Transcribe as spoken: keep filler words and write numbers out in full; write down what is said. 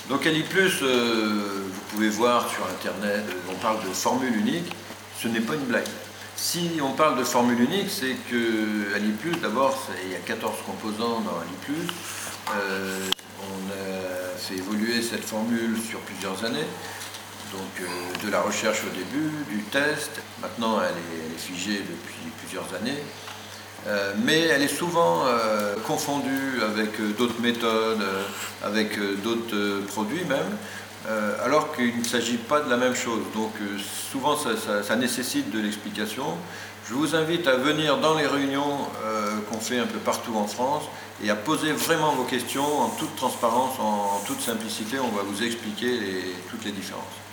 Donc Ali plus, euh, vous pouvez voir sur internet, on parle de formule unique, ce n'est pas une blague. Si on parle de formule unique, c'est que Ali plus, d'abord, il y a quatorze composants dans Ali plus. Euh, on a fait évoluer cette formule sur plusieurs années. Donc euh, de la recherche au début, du test, maintenant elle est, elle est figée depuis plusieurs années. Euh, mais elle est souvent euh, confondue avec euh, d'autres méthodes, euh, avec euh, d'autres euh, produits même, euh, alors qu'il ne s'agit pas de la même chose. Donc euh, souvent ça, ça, ça nécessite de l'explication. Je vous invite à venir dans les réunions euh, qu'on fait un peu partout en France et à poser vraiment vos questions en toute transparence, en, en toute simplicité. On va vous expliquer les, toutes les différences.